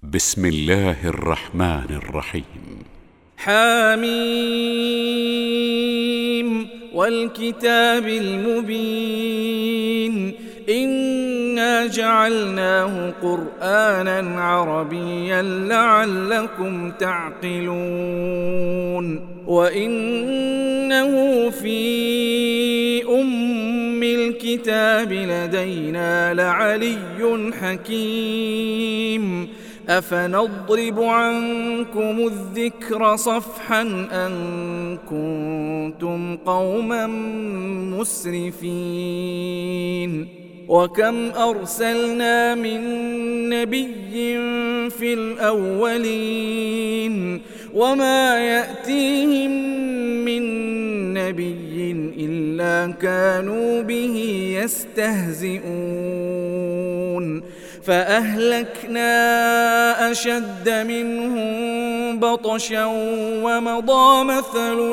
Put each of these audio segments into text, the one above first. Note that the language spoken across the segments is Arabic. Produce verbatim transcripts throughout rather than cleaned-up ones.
بسم الله الرحمن الرحيم. حميم والكتاب المبين إنا جعلناه قرآنا عربيا لعلكم تعقلون وإنه في أم الكتاب لدينا لعلي حكيم أفنضرب عنكم الذكر صفحا أن كنتم قوما مسرفين وكم أرسلنا من نبي في الأولين وما يأتيهم من نبي إلا كانوا به يستهزئون فأهلكنا أشد منهم بطشا ومضى مثل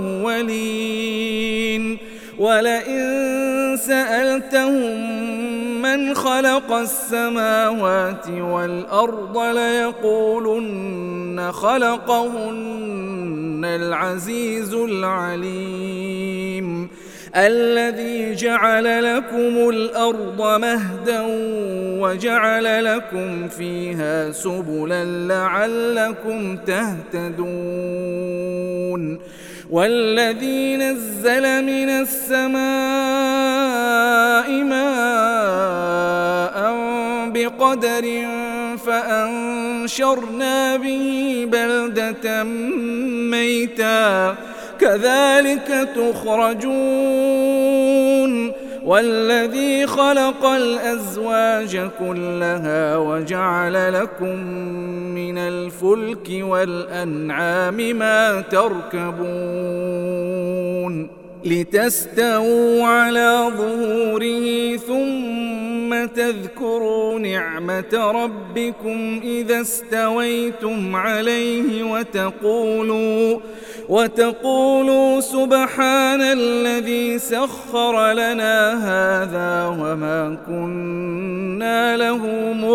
الأولين ولئن سألتهم من خلق السماوات والأرض ليقولن خلقهن العزيز العليم الذي جعل لكم الأرض مهدا وجعل لكم فيها سبلا لعلكم تهتدون والذي نزل من السماء ماء بقدر فأنشرنا به بلدة ميتا كذلك تخرجون والذي خلق الأزواج كلها وجعل لكم من الفلك والأنعام ما تركبون لتستووا على ظهوره ثم تذكروا نعمة ربكم إذا استويتم عليه وتقولوا وتقولوا سبحان الذي سخر لنا هذا وما كنا له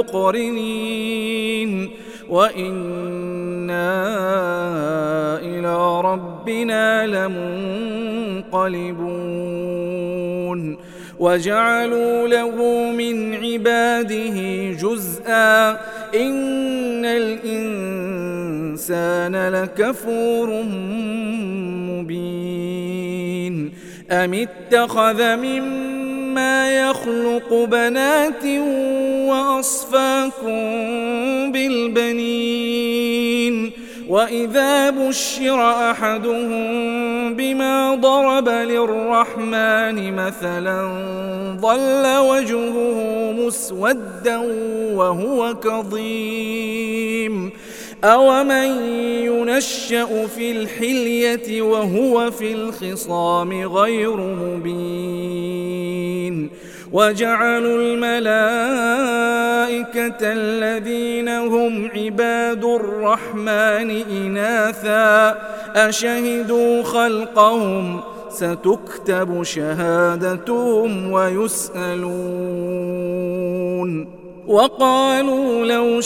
مقرنين وإنا إلى ربنا لمنقلبون وجعلوا له من عباده جزءا إن الإنسان لكفور مبين أم اتخذ مما يخلق بنات وأصفاكم بالبنين وإذا بشر أحدهم بما ضرب للرحمن مثلا ظل وجهه مسودا وهو كظيم أومن ينشأ في الحلية وهو في الخصام غير مبين وجعلوا الملائكة الذين هم عباد الرحمن إناثا أشهدوا خلقهم ستكتب شهادتهم ويسألون وقالوا لو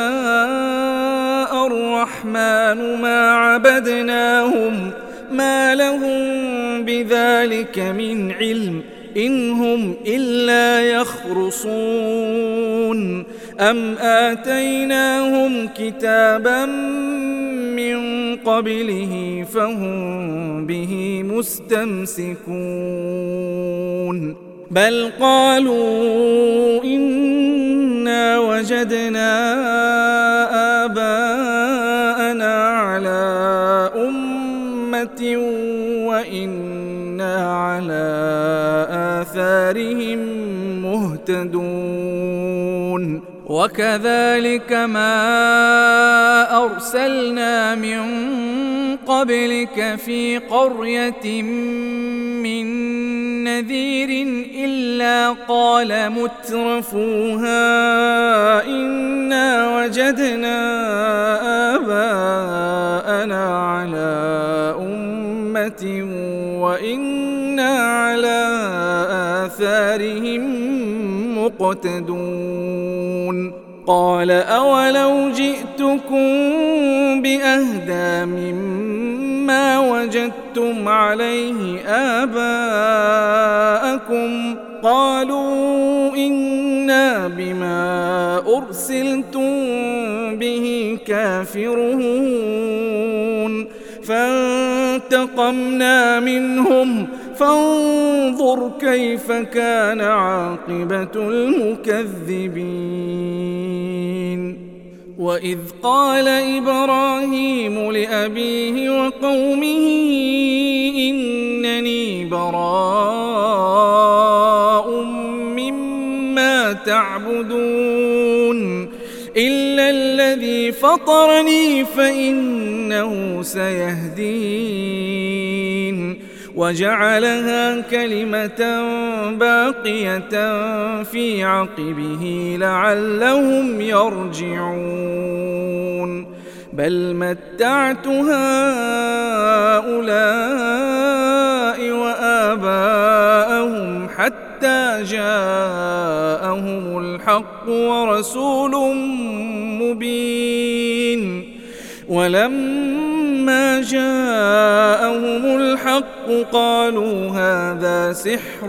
شاء الرحمن ما عبدناهم ما لهم بذلك من علم إن هم إلا يخرصون أم آتيناهم كتابا من قبله فهم به مستمسكون بل قالوا إنا وجدنا آباءنا على أمة وإنا على آثارهم مهتدون وكذلك ما أرسلنا من قبلك في قرية من نذير إلا قال مترفوها إنا وجدنا آباءنا على أمة وإنا على آثارهم مقتدون قال أولو جئتكم بأهدى مما وجدتم عليه آباءكم قالوا إنا بما أرسلتم به كافرون فانتقمنا منهم فانظر كيف كان عاقبة المكذبين وإذ قال إبراهيم لأبيه وقومه إنني براء مما تعبدون إلا الذي فطرني فإنه سيهدين وجعلها كلمة باقية في عقبه لعلهم يرجعون بل متعت هؤلاء وآباءهم حتى جاءهم الحق ورسول مبين ولما جاءهم الحق قالوا هذا سحر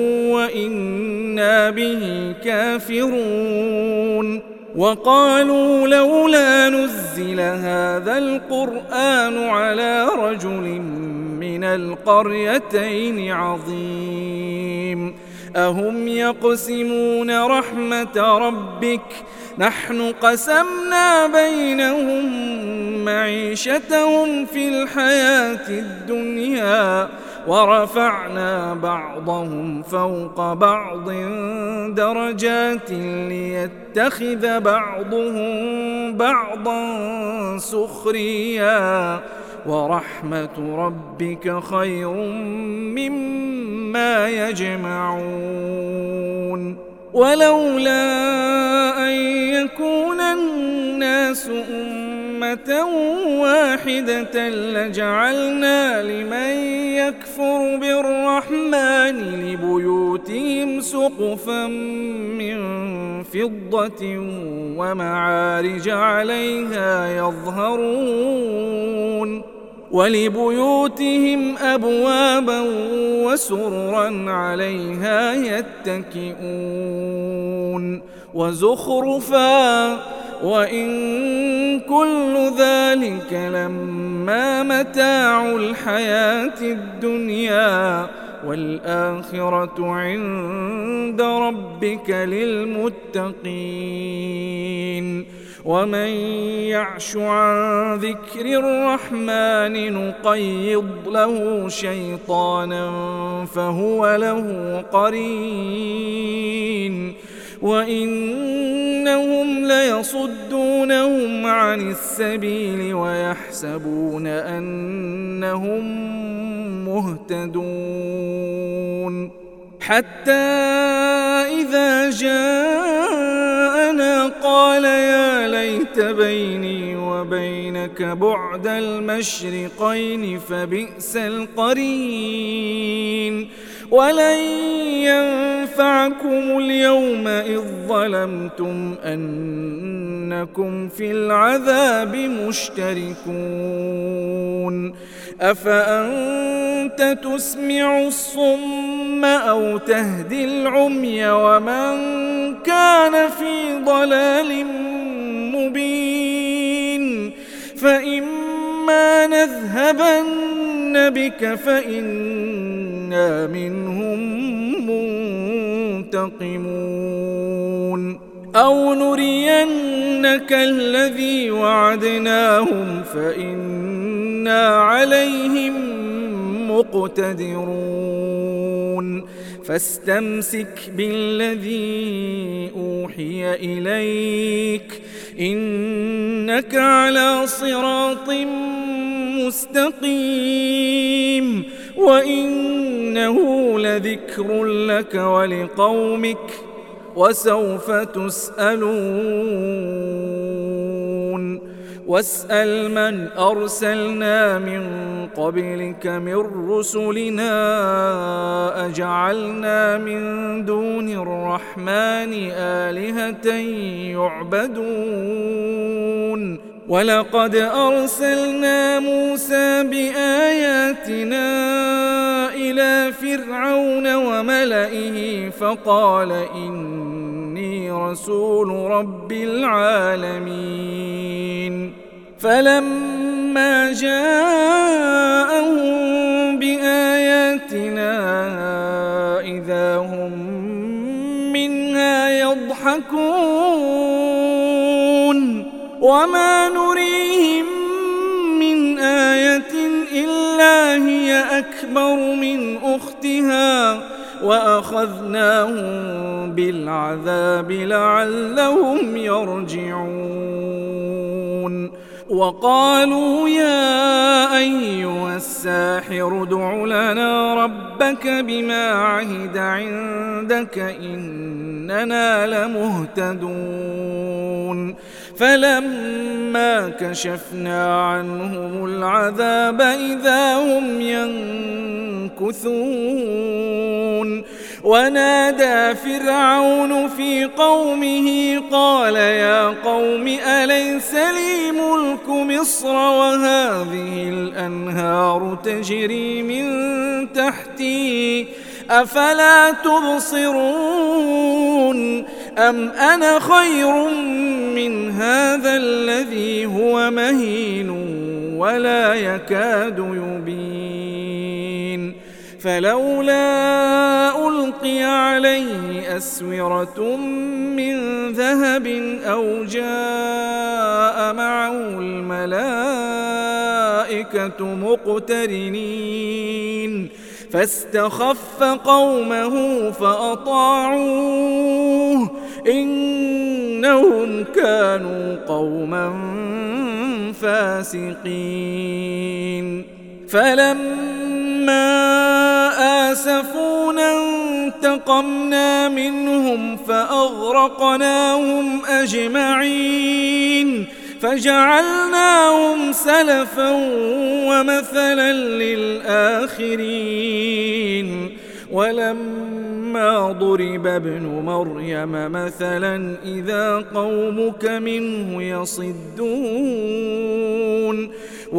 وإنا به كافرون وقالوا لولا نزل هذا القرآن على رجل من القريتين عظيم أهم يقسمون رحمة ربك نحن قسمنا بينهم معيشتهم في الحياة الدنيا ورفعنا بعضهم فوق بعض درجات ليتخذ بعضهم بعضا سخريا ورحمة ربك خير مما يجمعون ولولا أن يكون الناس أمة واحدة لجعلنا لمن يكفر بالرحمن لبيوتهم سقفا من فضة ومعارج عليها يظهرون ولبيوتهم أبوابا وسررا عليها يتكئون وزخرفا وإن كل ذلك لما متاع الحياة الدنيا والآخرة عند ربك للمتقين ومن يعش عن ذكر الرحمن نقيض له شيطانا فهو له قرين وإنهم ليصدونهم عن السبيل ويحسبون أنهم مهتدون حتى إذا جاءنا قال يا ليت بيني وبينك بعد المشرقين فبئس القرين ولن ينفعكم اليوم إذ ظلمتم أنكم في العذاب مشتركون أفأنت تسمع الصم أو تهدي العمي ومن كان في ضلال مبين فإما نذهبن بك فإنا منهم منتقمون أو نرينك الذي وعدناهم فإنا عليهم مقتدرون فاستمسك بالذي أوحي إليك إنك على صراط مستقيم وإنه لذكر لك ولقومك وسوف تسألون واسأل من أرسلنا من قبلك من رسلنا أجعلنا من دون الرحمن آلهة يعبدون ولقد أرسلنا موسى بآياتنا إلى فرعون وملئه فقال إني رسول رب العالمين فلما جاءهم بآياتنا إذا هم منها يضحكون وما نريهم من آية إلا هي أكبر من أختها وأخذناهم بالعذاب لعلهم يرجعون وقالوا يا أيها الساحر ادع لنا ربك بما عهد عندك إننا لمهتدون فلما كشفنا عنهم العذاب إذا هم ينكثون ونادى فرعون في قومه قال يا قوم أليس لي ملك مصر وهذه الأنهار تجري من تحتي أفلا تبصرون أم أنا خير من هذا الذي هو مهين ولا يكاد يبين فلولا ألقي عليه أسورة من ذهب أو جاء معه الملائكة مقترنين فاستخف قومه فأطاعوه إنهم كانوا قوما فاسقين فلما آسفونا انتقمنا منهم فأغرقناهم أجمعين فجعلناهم سلفا ومثلا للآخرين ولما ضرب ابن مريم مثلا إذا قومك منه يصدون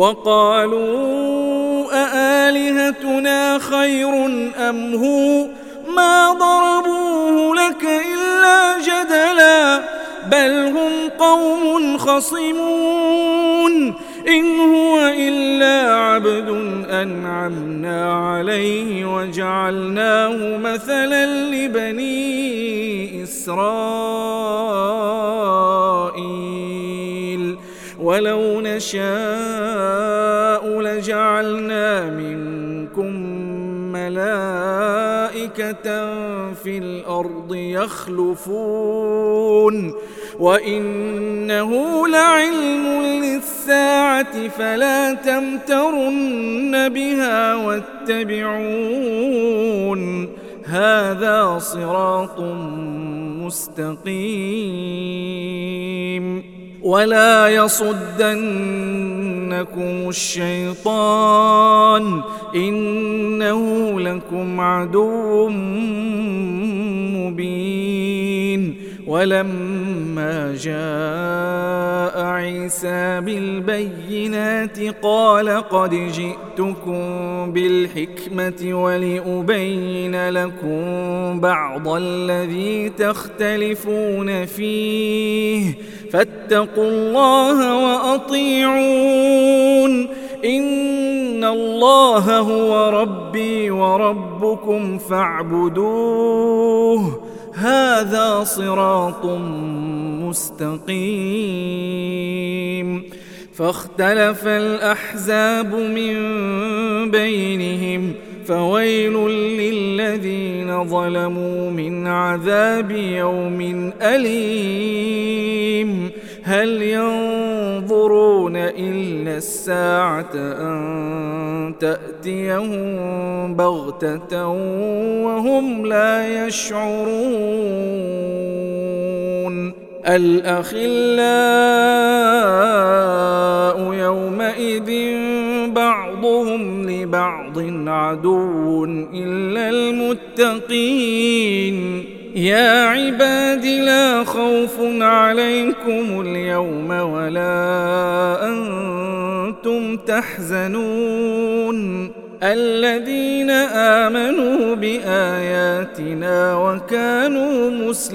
وقالوا أآلهتنا خير أم هو ما ضربوه لك إلا جدلا بل هم قوم خصمون إن هو إلا عبد أنعمنا عليه وجعلناه مثلا لبني إسرائيل ولو نشاء لجعلنا منكم ملائكة في الأرض يخلفون وإنه لعلم للساعة فلا تمترن بها واتبعون هذا صراط مستقيم ولا يصدنكم الشيطان إنه لكم عدو مبين ولما جاء عيسى بالبينات قال قد جئتكم بالحكمة ولأبين لكم بعض الذي تختلفون فيه فاتقوا الله وأطيعون إن الله هو ربي وربكم فاعبدوه هذا صراط مستقيم فاختلف الأحزاب من بينهم فويل للذين ظلموا من عذاب يوم أليم هل ينظرون إلا الساعة أن تأتيهم بغتة وهم لا يشعرون الأخلاء عدو إلا المتقين يا عباد لا خوف عليكم اليوم ولا أنتم تحزنون الذين آمنوا بآياتنا وكانوا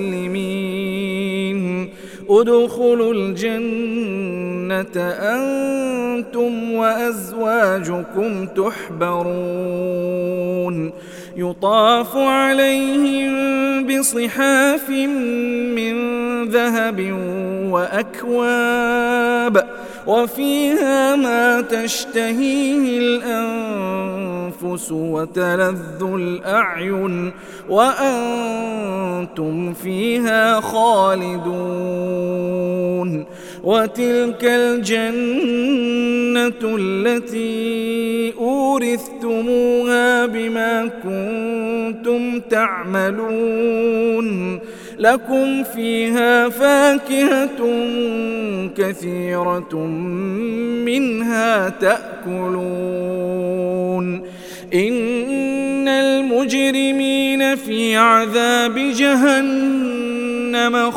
مسلمين ادخلوا الجنة أنتم وأزواجكم تحبرون يطاف عليهم بصحاف من ذهب وأكواب وفيها ما تشتهيه الأنفس وتلذ الأعين وأنتم فيها خالدون وتلك الجنة التي أورثتموها بما كنتم تعملون لكم فيها فاكهة كثيرة منها تأكلون إن المجرمين في عذاب جهنم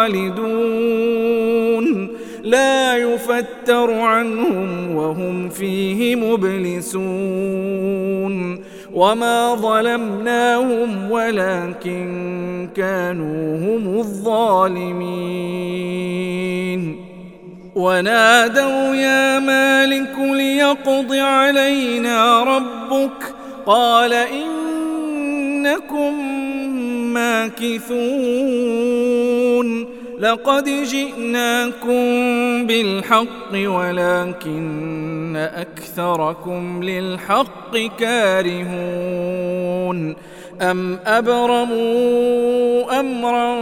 خالدون لا يفتر عنهم وهم فيه مبلسون وما ظلمناهم ولكن كانوا هم الظالمين ونادوا يا مالك ليقض علينا ربك قال إنكم ماكثون لقد جئناكم بالحق ولكن أكثركم للحق كارهون أم أبرموا أمرا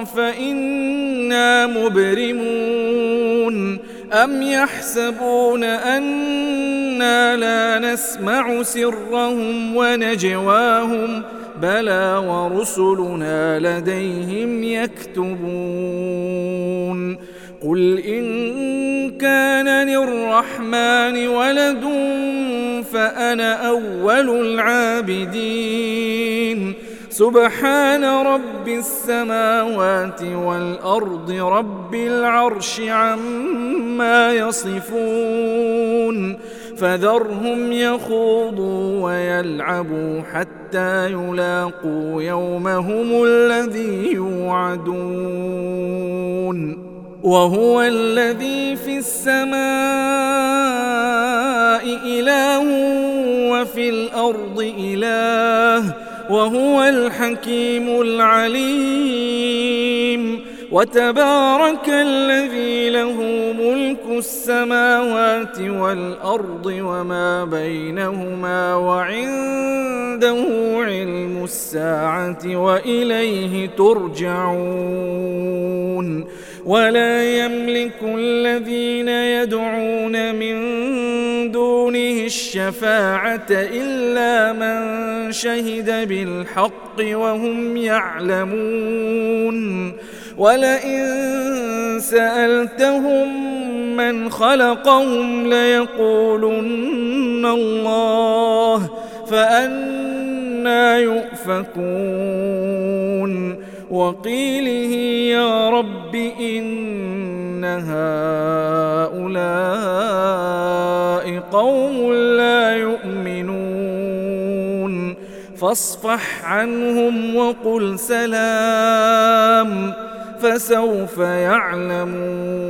فإنا مبرمون أم يحسبون أنا لا نسمع سرهم ونجواهم بلى ورسلنا لديهم يكتبون قل إن كان للرحمن ولد فأنا أول العابدين سبحان رب السماوات والأرض رب العرش عما يصفون فذرهم يخوضوا ويلعبوا حتى يلاقوا يومهم الذي يوعدون وهو الذي في السماء إله وفي الأرض إله وهو الحكيم العليم وتبارك الذي له ملك السماوات والأرض وما بينهما وعنده علم الساعة وإليه ترجعون ولا يملك الذين يدعون من دونه الشفاعة إلا من شهد بالحق وهم يعلمون ولئن سألتهم من خلقهم ليقولن الله فأنى يؤفكون وقيله يا رب إن هؤلاء قوم لا يؤمنون فاصفح عنهم وقل سلام فسوف يعلمون